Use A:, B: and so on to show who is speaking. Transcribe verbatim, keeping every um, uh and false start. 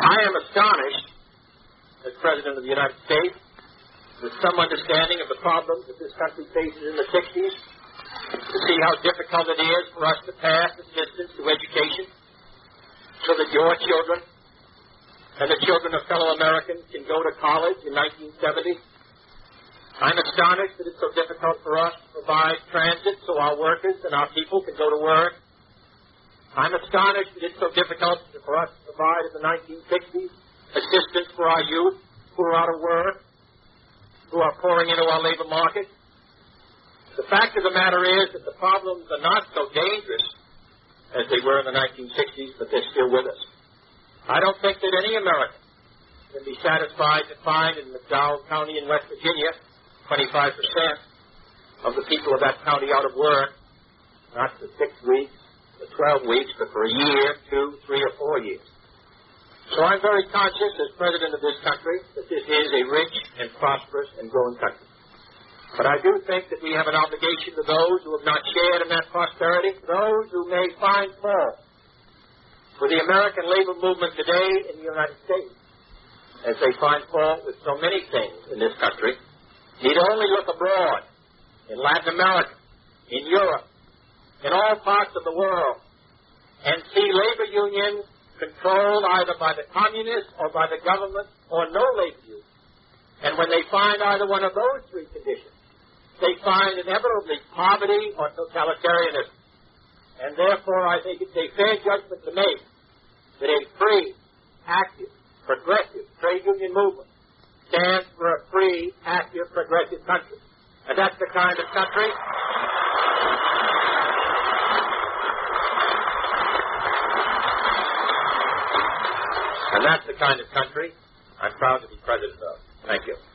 A: I am astonished, as President of the United States, with some understanding of the problems that this country faces in the sixties, to see how difficult it is for us to pass assistance to education so that your children and the children of fellow Americans can go to college in nineteen seventy. I'm astonished that it's so difficult for us to provide transit so our workers and our people can go to work. I'm astonished that it's so difficult for us to provide in the nineteen sixties assistance for our youth who are out of work, who are pouring into our labor market. The fact of the matter is that the problems are not so dangerous as they were in the nineteen sixties, but they're still with us. I don't think that any American can be satisfied to find in McDowell County in West Virginia twenty-five percent of the people of that county out of work, not for six weeks, for twelve weeks, but for a year, two, three, or four years. So I'm very conscious as President of this country that this is a rich and prosperous and growing country. But I do think that we have an obligation to those who have not shared in that prosperity, those who may find fault for the American labor movement today in the United States, as they find fault with so many things in this country, need only look abroad, in Latin America, in Europe, in all parts of the world, and see labor unions controlled either by the communists or by the government or no labor union. And when they find either one of those three conditions, they find inevitably poverty or totalitarianism. And therefore, I think it's a fair judgment to make that a free, active, progressive trade union movement stands for a free, active, progressive country. And that's the kind of country and that's the kind of country I'm proud to be president of. Thank you.